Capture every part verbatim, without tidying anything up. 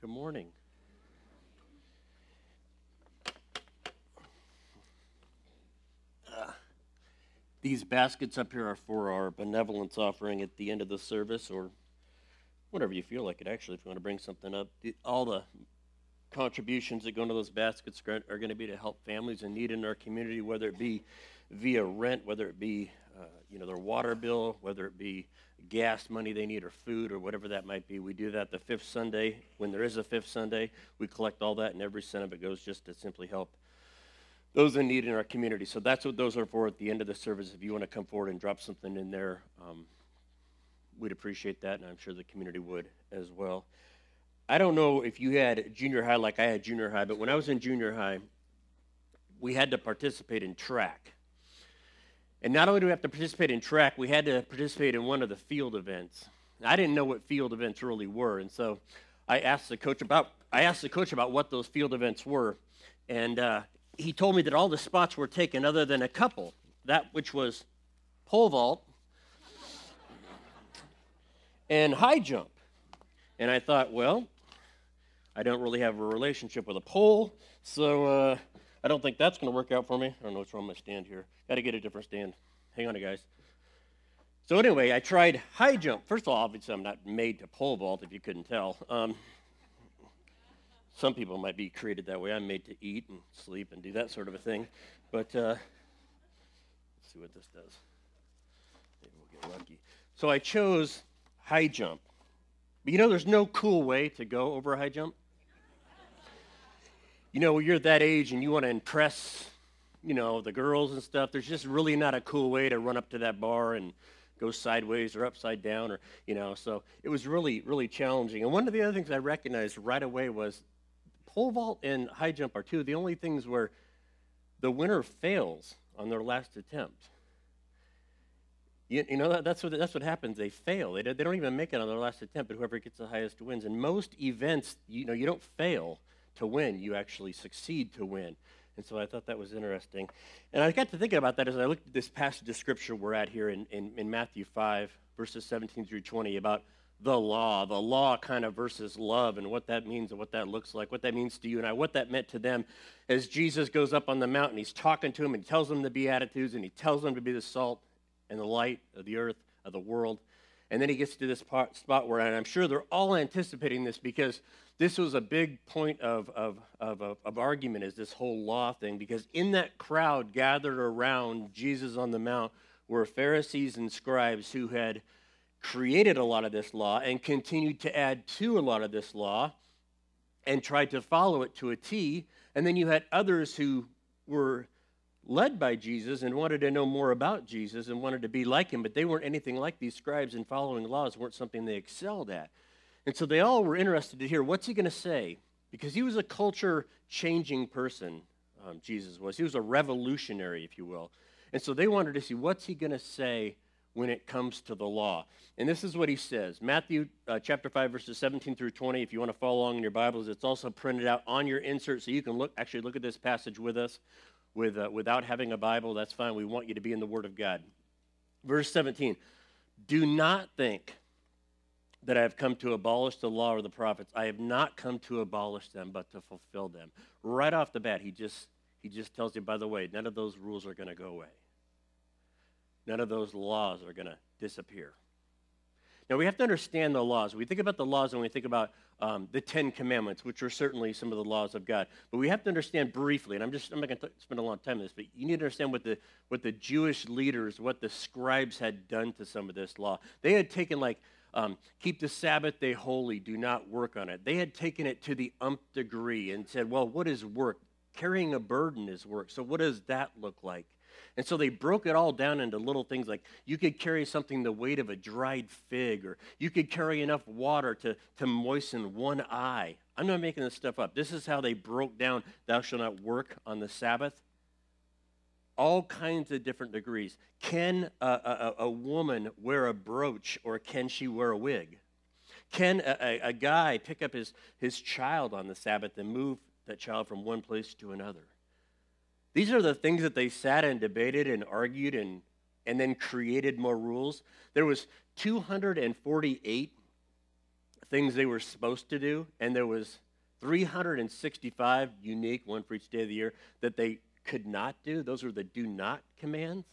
Good morning. Uh, these baskets up here are for our benevolence offering at the end of the service, or whatever you feel like it, actually, if you want to bring something up. The, all the contributions that go into those baskets are going to be to help families in need in our community, whether it be via rent, whether it be uh, you know, their water bill, whether it be gas money they need or food or whatever that might be. We do that the fifth Sunday. When there is a fifth Sunday, we collect all that, and every cent of it goes just to simply help those in need in our community. So that's what those are for at the end of the service. If you want to come forward and drop something in there, um, we'd appreciate that, and I'm sure the community would as well. I don't know if you had junior high like I had junior high, but when I was in junior high, we had to participate in track. And not only do we have to participate in track, we had to participate in one of the field events. I didn't know what field events really were, and so I asked the coach about I asked the coach about what those field events were, and uh, he told me that all the spots were taken other than a couple, that which was pole vault and high jump. And I thought, well, I don't really have a relationship with a pole, so uh, I don't think that's going to work out for me. I don't know what's wrong with my stand here. Got to get a different stand. Hang on, guys. So anyway, I tried high jump. First of all, obviously, I'm not made to pole vault, if you couldn't tell. Um, some people might be created that way. I'm made to eat and sleep and do that sort of a thing. But uh, let's see what this does. Maybe we'll get lucky. So I chose high jump. But you know, there's no cool way to go over a high jump. You know, when you're that age and you want to impress, you know, the girls and stuff, there's just really not a cool way to run up to that bar and go sideways or upside down, or, you know, so it was really, really challenging. And one of the other things I recognized right away was pole vault and high jump are two of the only things where the winner fails on their last attempt. You, you know, that, that's what that's what happens. They fail. They, they don't even make it on their last attempt, but whoever gets the highest wins. In most events, you know, you don't fail to win. You actually succeed to win. And so I thought that was interesting. And I got to thinking about that as I looked at this passage of Scripture we're at here in, in, in Matthew five, verses seventeen through twenty, about the law, the law kind of versus love, and what that means and what that looks like, what that means to you and I, what that meant to them as Jesus goes up on the mountain. He's talking to them and he tells them the Beatitudes, and he tells them to be the salt and the light of the earth, of the world. And then he gets to this part, spot where, and I'm sure they're all anticipating this because this was a big point of, of, of, of, of argument, is this whole law thing, because in that crowd gathered around Jesus on the Mount were Pharisees and scribes who had created a lot of this law and continued to add to a lot of this law and tried to follow it to a T. And then you had others who were led by Jesus and wanted to know more about Jesus and wanted to be like him, but they weren't anything like these scribes, and following laws weren't something they excelled at. And so they all were interested to hear, what's he going to say? Because he was a culture-changing person, um, Jesus was. He was a revolutionary, if you will. And so they wanted to see, what's he going to say when it comes to the law? And this is what he says. Matthew uh, chapter five, verses seventeen through twenty. If you want to follow along in your Bibles, it's also printed out on your insert, so you can look actually look at this passage with us. With, uh, without having a Bible, that's fine. We want you to be in the Word of God. Verse seventeen, do not think that I have come to abolish the law or the prophets. I have not come to abolish them, but to fulfill them. Right off the bat, he just he just tells you, by the way, none of those rules are going to go away. None of those laws are going to disappear. Now, we have to understand the laws. We think about the laws and we think about um, the Ten Commandments, which are certainly some of the laws of God. But we have to understand briefly, and I'm just I'm not going to spend a long time on this, but you need to understand what the what the Jewish leaders, what the scribes had done to some of this law. They had taken, like, um, keep the Sabbath day holy, do not work on it. They had taken it to the umpth degree and said, well, what is work? Carrying a burden is work. So what does that look like? And so they broke it all down into little things like you could carry something the weight of a dried fig, or you could carry enough water to, to moisten one eye. I'm not making this stuff up. This is how they broke down, thou shalt not work on the Sabbath. All kinds of different degrees. Can a, a, a woman wear a brooch, or can she wear a wig? Can a, a, a guy pick up his, his child on the Sabbath and move that child from one place to another? These are the things that they sat and debated and argued and, and then created more rules. There was two hundred forty-eight things they were supposed to do, and there was three hundred sixty-five unique, one for each day of the year, that they could not do. Those were the do not commands.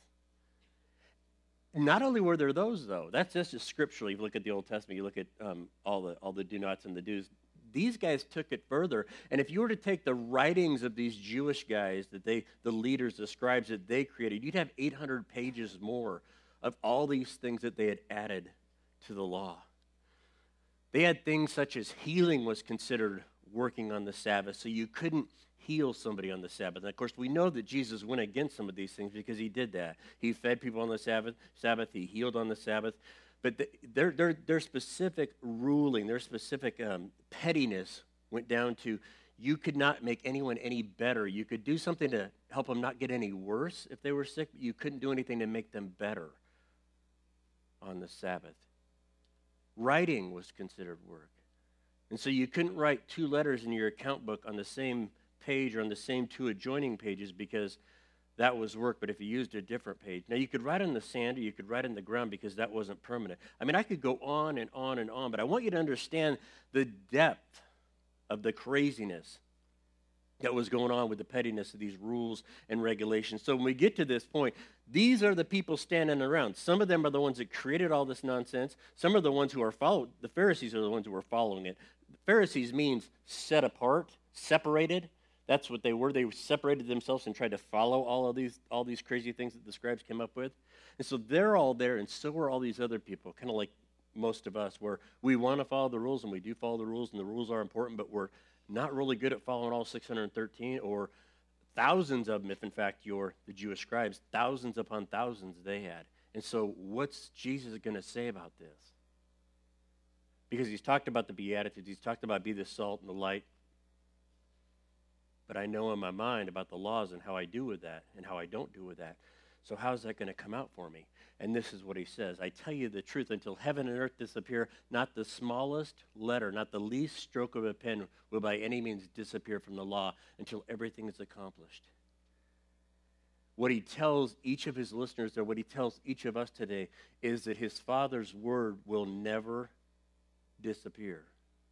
Not only were there those, though, that's just scripturally. If you look at the Old Testament, you look at um, all the all the do nots and the do's. These guys took it further, and if you were to take the writings of these Jewish guys, that they, the leaders, the scribes that they created, you'd have eight hundred pages more of all these things that they had added to the law. They had things such as healing was considered working on the Sabbath, so you couldn't heal somebody on the Sabbath. And of course, we know that Jesus went against some of these things because he did that. He fed people on the Sabbath, Sabbath. He healed on the Sabbath. But the, their, their, their specific ruling, their specific um, pettiness went down to you could not make anyone any better. You could do something to help them not get any worse if they were sick, but you couldn't do anything to make them better on the Sabbath. Writing was considered work. And so you couldn't write two letters in your account book on the same page or on the same two adjoining pages because that was work, but if you used a different page. Now, you could write on the sand or you could write in the ground because that wasn't permanent. I mean, I could go on and on and on, but I want you to understand the depth of the craziness that was going on with the pettiness of these rules and regulations. So when we get to this point, these are the people standing around. Some of them are the ones that created all this nonsense. Some are the ones who are following. The Pharisees are the ones who are following it. The Pharisees means set apart, separated. That's what they were. They separated themselves and tried to follow all of these all these crazy things that the scribes came up with. And so they're all there, and so are all these other people, kind of like most of us, where we want to follow the rules, and we do follow the rules, and the rules are important, but we're not really good at following all six hundred thirteen, or thousands of them, if in fact you're the Jewish scribes, thousands upon thousands they had. And so what's Jesus going to say about this? Because he's talked about the Beatitudes, he's talked about be the salt and the light, but I know in my mind about the laws and how I do with that and how I don't do with that. So how's that going to come out for me? And this is what he says. I tell you the truth, until heaven and earth disappear, not the smallest letter, not the least stroke of a pen will by any means disappear from the law until everything is accomplished. What he tells each of his listeners there, what he tells each of us today, is that his Father's word will never disappear.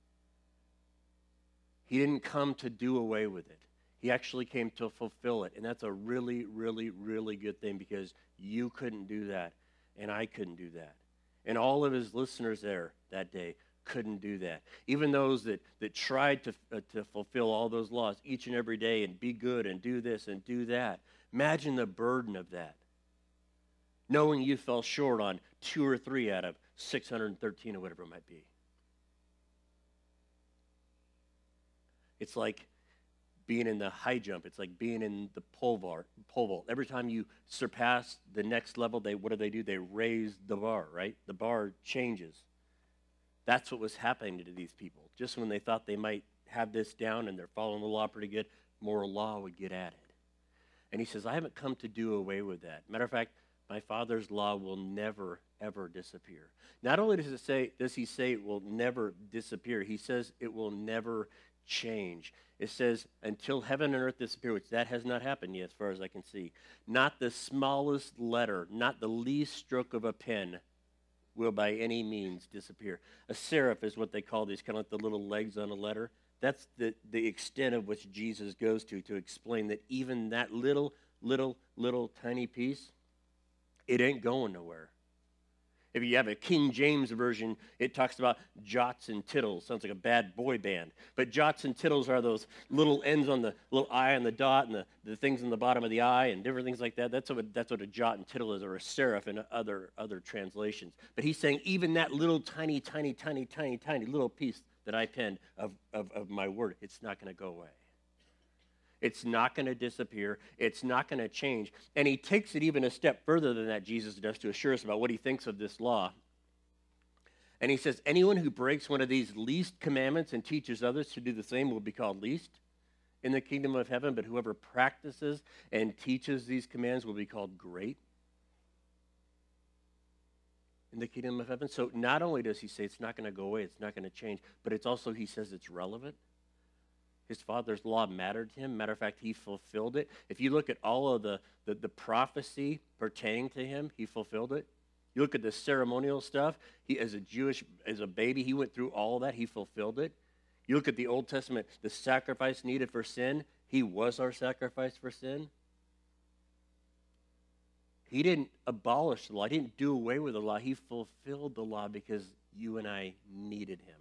He didn't come to do away with it. He actually came to fulfill it. And that's a really, really, really good thing because you couldn't do that and I couldn't do that. And all of his listeners there that day couldn't do that. Even those that, that tried to, uh, to fulfill all those laws each and every day and be good and do this and do that. Imagine the burden of that. Knowing you fell short on two or three out of six hundred thirteen or whatever it might be. It's like being in the high jump. It's like being in the pole vault. Pole vault. Every time you surpass the next level, they what do they do? They raise the bar, right? The bar changes. That's what was happening to these people. Just when they thought they might have this down and they're following the law pretty good, more law would get added. And he says, I haven't come to do away with that. Matter of fact, my Father's law will never, ever disappear. Not only does it say, does he say it will never disappear, he says it will never change. It says, until heaven and earth disappear, which that has not happened yet as far as I can see. Not the smallest letter, not the least stroke of a pen will by any means disappear. A serif is what they call these, kind of like the little legs on a letter. That's the, the extent of which Jesus goes to to explain that even that little, little, little tiny piece, it ain't going nowhere. If you have a King James version, it talks about jots and tittles. Sounds like a bad boy band. But jots and tittles are those little ends on the little eye and the dot and the, the things in the bottom of the eye and different things like that. That's what, that's what a jot and tittle is, or a serif in other, other translations. But he's saying even that little tiny, tiny, tiny, tiny, tiny little piece that I penned of, of, of my word, it's not going to go away. It's not going to disappear. It's not going to change. And he takes it even a step further than that, Jesus does, to assure us about what he thinks of this law. And he says, anyone who breaks one of these least commandments and teaches others to do the same will be called least in the kingdom of heaven, but whoever practices and teaches these commands will be called great in the kingdom of heaven. So not only does he say it's not going to go away, it's not going to change, but it's also, he says it's relevant. His Father's law mattered to him. Matter of fact, he fulfilled it. If you look at all of the, the, the prophecy pertaining to him, he fulfilled it. You look at the ceremonial stuff. He, as a Jewish, as a baby, he went through all of that. He fulfilled it. You look at the Old Testament, the sacrifice needed for sin. He was our sacrifice for sin. He didn't abolish the law. He didn't do away with the law. He fulfilled the law because you and I needed him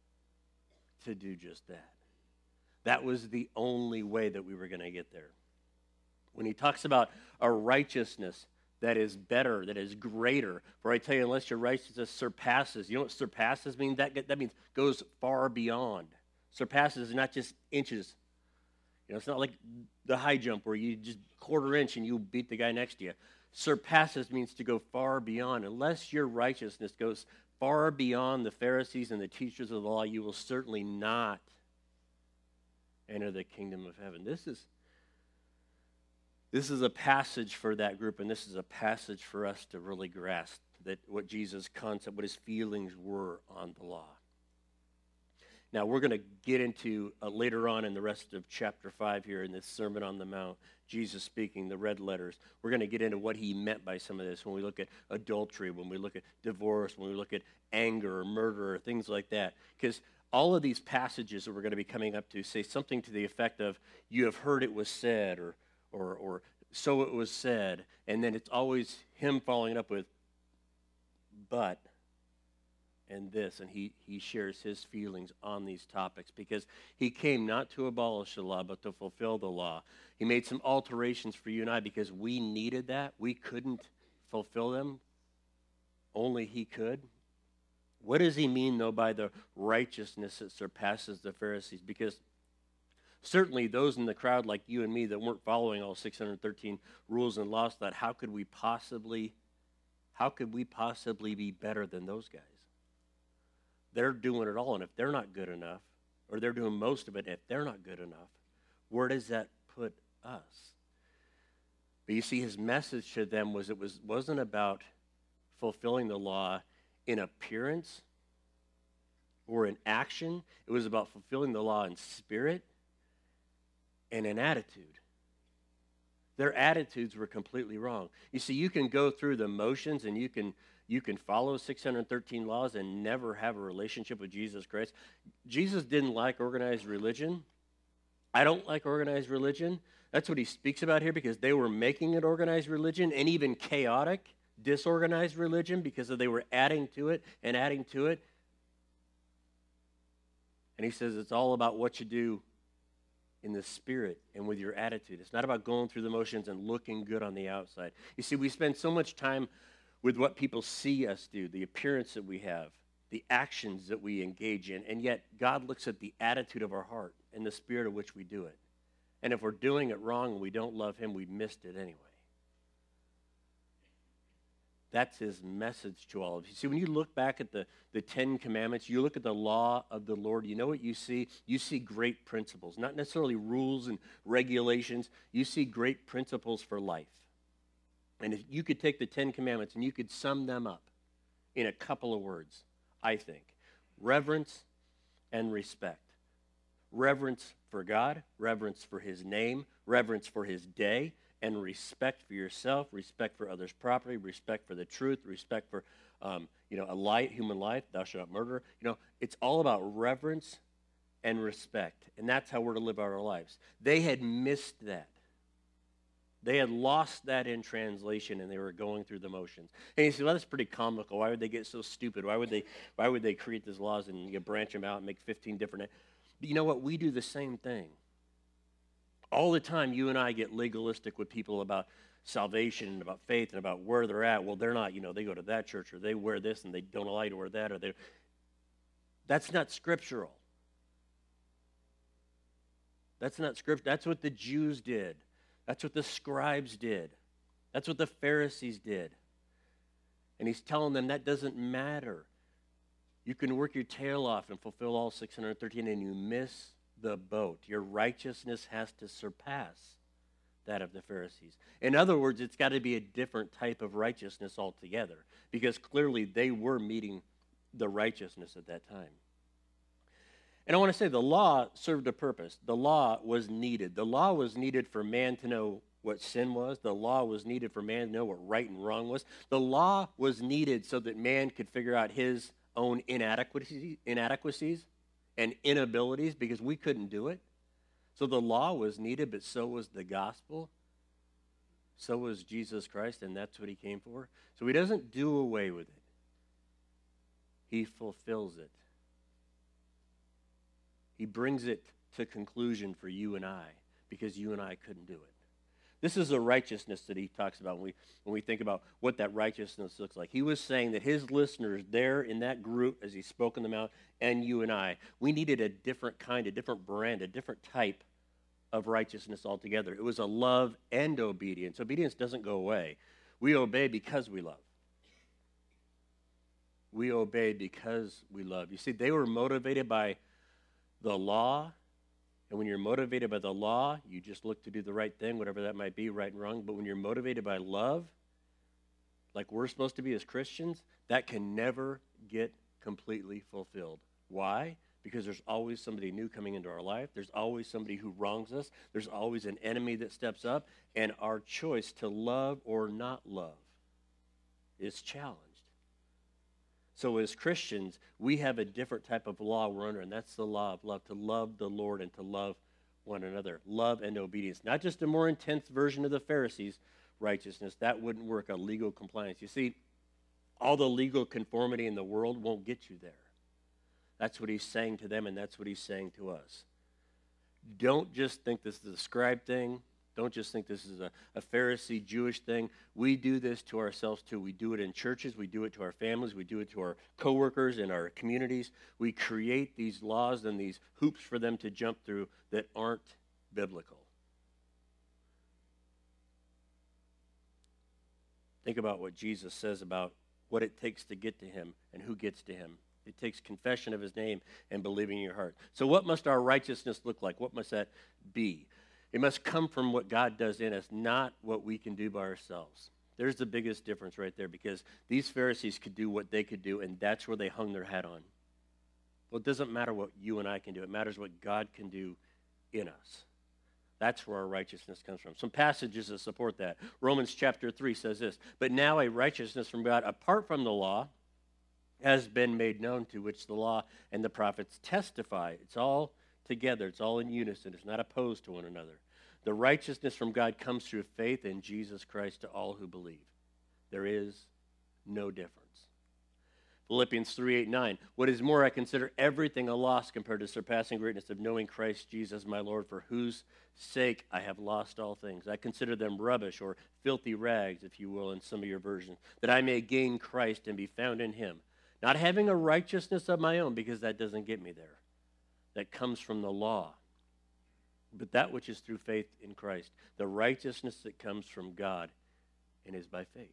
to do just that. That was the only way that we were going to get there. When he talks about a righteousness that is better, that is greater, for I tell you, unless your righteousness surpasses, you know what surpasses means? That, that means goes far beyond. Surpasses is not just inches. You know, it's not like the high jump where you just quarter inch and you beat the guy next to you. Surpasses means to go far beyond. Unless your righteousness goes far beyond the Pharisees and the teachers of the law, you will certainly not enter the kingdom of heaven. This is This is a passage for that group, and this is a passage for us to really grasp that what Jesus' concept, what his feelings were on the law. Now, we're going to get into, uh, later on in the rest of chapter five here in this Sermon on the Mount, Jesus speaking, the red letters, we're going to get into what he meant by some of this when we look at adultery, when we look at divorce, when we look at anger or murder or things like that. Because all of these passages that we're going to be coming up to say something to the effect of, you have heard it was said, or Or, or so it was said, and then it's always him following up with, but, and this, and he, he shares his feelings on these topics because he came not to abolish the law, but to fulfill the law. He made some alterations for you and I because we needed that. We couldn't fulfill them. Only he could. What does he mean, though, by the righteousness that surpasses the Pharisees? Because certainly those in the crowd like you and me that weren't following all six hundred thirteen rules and laws thought, how could we possibly, how could we possibly be better than those guys? They're doing it all, and if they're not good enough, or they're doing most of it, if they're not good enough, where does that put us? But you see, his message to them was it was, wasn't about fulfilling the law in appearance or in action. It was about fulfilling the law in spirit and an attitude. Their attitudes were completely wrong. You see, you can go through the motions and you can you can follow six hundred thirteen laws and never have a relationship with Jesus Christ. Jesus didn't like organized religion. I don't like organized religion. That's what he speaks about here because they were making it organized religion and even chaotic, disorganized religion because they were adding to it and adding to it. And he says it's all about what you do in the spirit and with your attitude. It's not about going through the motions and looking good on the outside. You see, we spend so much time with what people see us do, the appearance that we have, the actions that we engage in, and yet God looks at the attitude of our heart and the spirit of which we do it. And if we're doing it wrong and we don't love him, we missed it anyway. That's his message to all of you. See, when you look back at the, the Ten Commandments, you look at the law of the Lord, you know what you see? You see great principles, not necessarily rules and regulations. You see great principles for life. And if you could take the Ten Commandments and you could sum them up in a couple of words, I think. Reverence and respect. Reverence for God, reverence for his name, reverence for his day, and respect for yourself, respect for others' property, respect for the truth, respect for um, you know, a light, human life, thou shalt not murder. You know, it's all about reverence and respect, and that's how we're to live our lives. They had missed that. They had lost that in translation, and they were going through the motions. And you say, well, that's pretty comical. Why would they get so stupid? Why would they, why would they create these laws and you branch them out and make fifteen different? But you know what? We do the same thing. All the time, you and I get legalistic with people about salvation and about faith and about where they're at. Well, they're not, you know, they go to that church or they wear this and they don't allow you to wear that. Or they. That's not scriptural. That's not script. That's what the Jews did. That's what the scribes did. That's what the Pharisees did. And he's telling them that doesn't matter. You can work your tail off and fulfill all six hundred thirteen and you miss the boat. Your righteousness has to surpass that of the Pharisees. In other words, it's got to be a different type of righteousness altogether because clearly they were meeting the righteousness at that time. And I want to say the law served a purpose. The law was needed. The law was needed for man to know what sin was. The law was needed for man to know what right and wrong was. The law was needed so that man could figure out his own inadequacies, inadequacies and inabilities because we couldn't do it. So the law was needed, but so was the gospel. So was Jesus Christ, and that's what he came for. So he doesn't do away with it. He fulfills it. He brings it to conclusion for you and I because you and I couldn't do it. This is the righteousness that he talks about when we, when we think about what that righteousness looks like. He was saying that his listeners there in that group, as he spoke in the mount, and you and I, we needed a different kind, a different brand, a different type of righteousness altogether. It was a love and obedience. Obedience doesn't go away. We obey because we love. We obey because we love. You see, they were motivated by the law, and when you're motivated by the law, you just look to do the right thing, whatever that might be, right and wrong. But when you're motivated by love, like we're supposed to be as Christians, that can never get completely fulfilled. Why? Because there's always somebody new coming into our life. There's always somebody who wrongs us. There's always an enemy that steps up, and our choice to love or not love is challenged. So as Christians, we have a different type of law we're under, and that's the law of love, to love the Lord and to love one another. Love and obedience. Not just a more intense version of the Pharisees' righteousness. That wouldn't work, a legal compliance. You see, all the legal conformity in the world won't get you there. That's what he's saying to them, and that's what he's saying to us. Don't just think this is a scribe thing. Don't just think this is a, a Pharisee Jewish thing. We do this to ourselves too. We do it in churches. We do it to our families. We do it to our coworkers in our communities. We create these laws and these hoops for them to jump through that aren't biblical. Think about what Jesus says about what it takes to get to him and who gets to him. It takes confession of his name and believing in your heart. So what must our righteousness look like? What must that be? It must come from what God does in us, not what we can do by ourselves. There's the biggest difference right there, because these Pharisees could do what they could do, and that's where they hung their hat on. Well, it doesn't matter what you and I can do. It matters what God can do in us. That's where our righteousness comes from. Some passages that support that. Romans chapter three says this, "But now a righteousness from God apart from the law has been made known, to which the law and the prophets testify." It's all together. It's all in unison. It's not opposed to one another. The righteousness from God comes through faith in Jesus Christ to all who believe. There is no difference. Philippians three, eight, nine. "What is more, I consider everything a loss compared to the surpassing greatness of knowing Christ Jesus my Lord, for whose sake I have lost all things. I consider them rubbish," or filthy rags, if you will, in some of your versions, "that I may gain Christ and be found in him, not having a righteousness of my own," because that doesn't get me there. That comes from the law. But that which is through faith in Christ, the righteousness that comes from God and is by faith.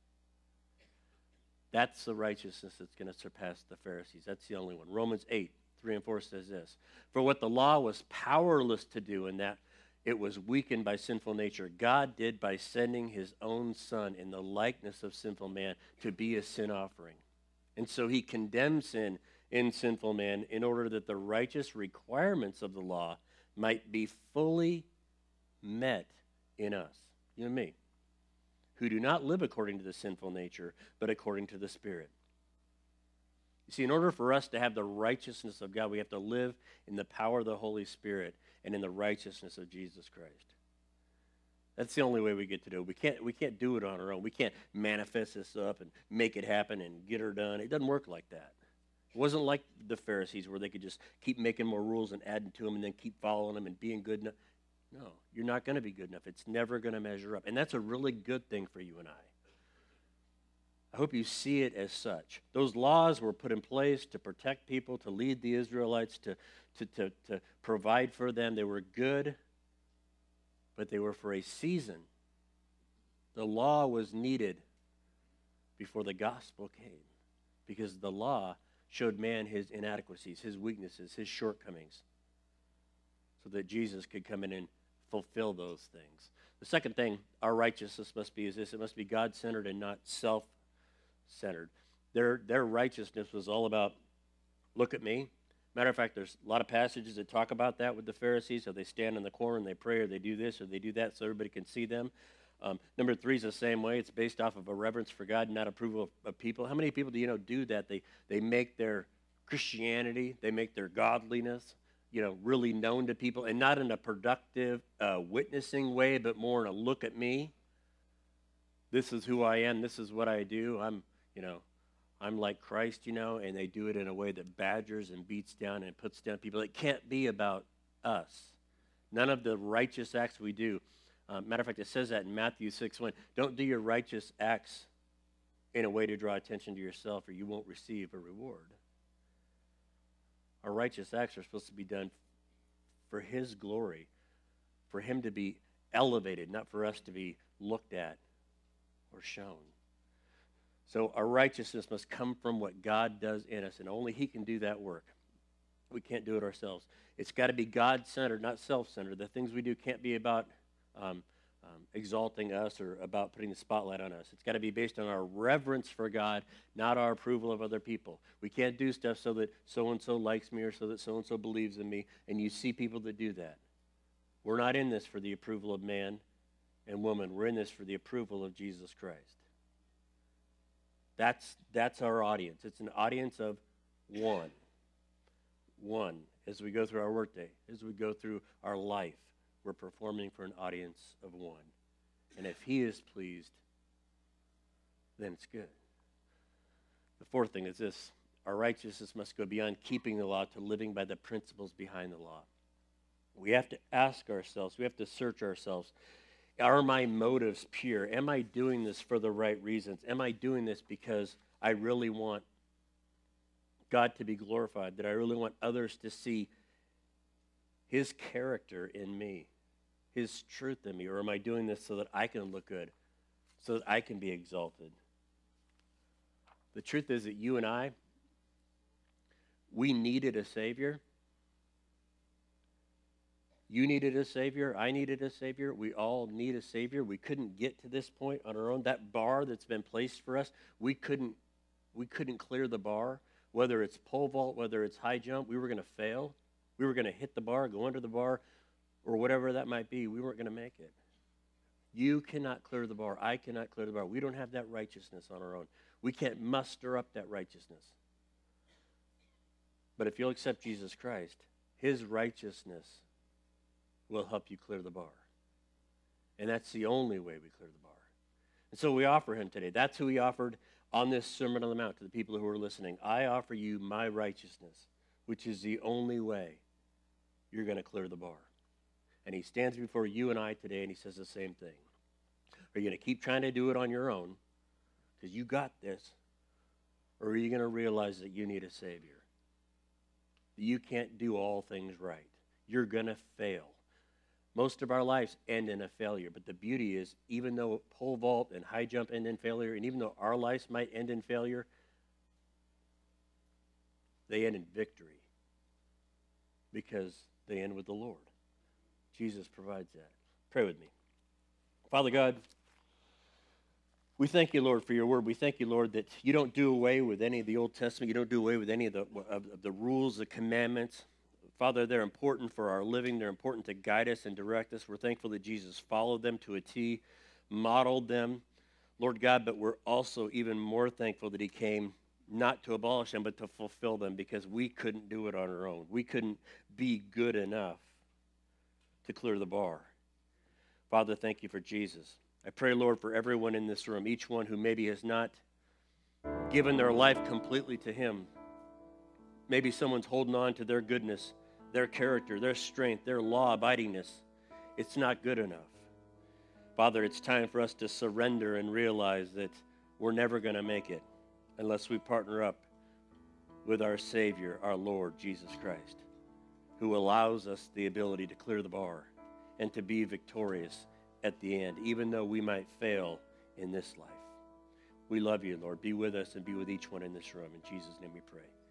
That's the righteousness that's going to surpass the Pharisees. That's the only one. Romans eight, three and four says this, "For what the law was powerless to do, in that it was weakened by sinful nature, God did by sending his own Son in the likeness of sinful man to be a sin offering. And so he condemned sin in sinful man in order that the righteous requirements of the law might be fully met in us," you and me, "who do not live according to the sinful nature, but according to the Spirit." You see, in order for us to have the righteousness of God, we have to live in the power of the Holy Spirit and in the righteousness of Jesus Christ. That's the only way we get to do it. We can't, we can't do it on our own. We can't manifest this up and make it happen and get her done. It doesn't work like that. It wasn't like the Pharisees where they could just keep making more rules and adding to them and then keep following them and being good enough. No, you're not going to be good enough. It's never going to measure up. And that's a really good thing for you and I. I hope you see it as such. Those laws were put in place to protect people, to lead the Israelites, to, to, to, to provide for them. They were good, but they were for a season. The law was needed before the gospel came, because the law showed man his inadequacies, his weaknesses, his shortcomings, so that Jesus could come in and fulfill those things. The second thing our righteousness must be is this: it must be God-centered and not self-centered. Their, their righteousness was all about, look at me, Matter of fact, there's a lot of passages that talk about that with the Pharisees, how they stand in the corner and they pray, or they do this or they do that so everybody can see them. Um, number three is the same way. It's based off of a reverence for God, not approval of, of people. How many people do you know do that? They they make their Christianity, they make their godliness, you know, really known to people, and not in a productive, uh, witnessing way, but more in a look at me. This is who I am. This is what I do. I'm, you know, I'm like Christ, you know, and they do it in a way that badgers and beats down and puts down people. It can't be about us. None of the righteous acts we do. Uh, matter of fact, it says that in Matthew six one. Don't do your righteous acts in a way to draw attention to yourself, or you won't receive a reward. Our righteous acts are supposed to be done for His glory, for Him to be elevated, not for us to be looked at or shown. So our righteousness must come from what God does in us, and only He can do that work. We can't do it ourselves. It's got to be God-centered, not self-centered. The things we do can't be about um, um, exalting us or about putting the spotlight on us. It's got to be based on our reverence for God, not our approval of other people. We can't do stuff so that so-and-so likes me or so that so-and-so believes in me, and you see people that do that. We're not in this for the approval of man and woman. We're in this for the approval of Jesus Christ. That's that's our audience. It's an audience of one. One. As we go through our workday, as we go through our life, we're performing for an audience of one. And if He is pleased, then it's good. The fourth thing is this. Our righteousness must go beyond keeping the law to living by the principles behind the law. We have to ask ourselves, we have to search ourselves, are my motives pure? Am I doing this for the right reasons? Am I doing this because I really want God to be glorified, that I really want others to see His character in me, His truth in me? Or am I doing this so that I can look good, so that I can be exalted? The truth is that you and I, we needed a Savior. You needed a Savior. I needed a Savior. We all need a Savior. We couldn't get to this point on our own. That bar that's been placed for us, we couldn't, we couldn't clear the bar. Whether it's pole vault, whether it's high jump, we were going to fail. We were going to hit the bar, go under the bar, or whatever that might be. We weren't going to make it. You cannot clear the bar. I cannot clear the bar. We don't have that righteousness on our own. We can't muster up that righteousness. But if you'll accept Jesus Christ, His righteousness will help you clear the bar. And that's the only way we clear the bar. And so we offer Him today. That's who He offered on this Sermon on the Mount to the people who are listening. I offer you my righteousness, which is the only way you're going to clear the bar. And He stands before you and I today and He says the same thing. Are you going to keep trying to do it on your own because you got this? Or are you going to realize that you need a Savior? That you can't do all things right. You're going to fail. Most of our lives end in a failure, but the beauty is, even though pole vault and high jump end in failure, and even though our lives might end in failure, they end in victory because they end with the Lord. Jesus provides that. Pray with me. Father God, we thank you, Lord, for your word. We thank you, Lord, that you don't do away with any of the Old Testament. You don't do away with any of the, of, of the rules, the commandments. Father, they're important for our living. They're important to guide us and direct us. We're thankful that Jesus followed them to a T, modeled them, Lord God, but we're also even more thankful that He came not to abolish them, but to fulfill them, because we couldn't do it on our own. We couldn't be good enough to clear the bar. Father, thank you for Jesus. I pray, Lord, for everyone in this room, each one who maybe has not given their life completely to Him. Maybe someone's holding on to their goodness, their character, their strength, their law-abidingness. It's not good enough. Father, it's time for us to surrender and realize that we're never going to make it unless we partner up with our Savior, our Lord, Jesus Christ, who allows us the ability to clear the bar and to be victorious at the end, even though we might fail in this life. We love you, Lord. Be with us and be with each one in this room. In Jesus' name we pray.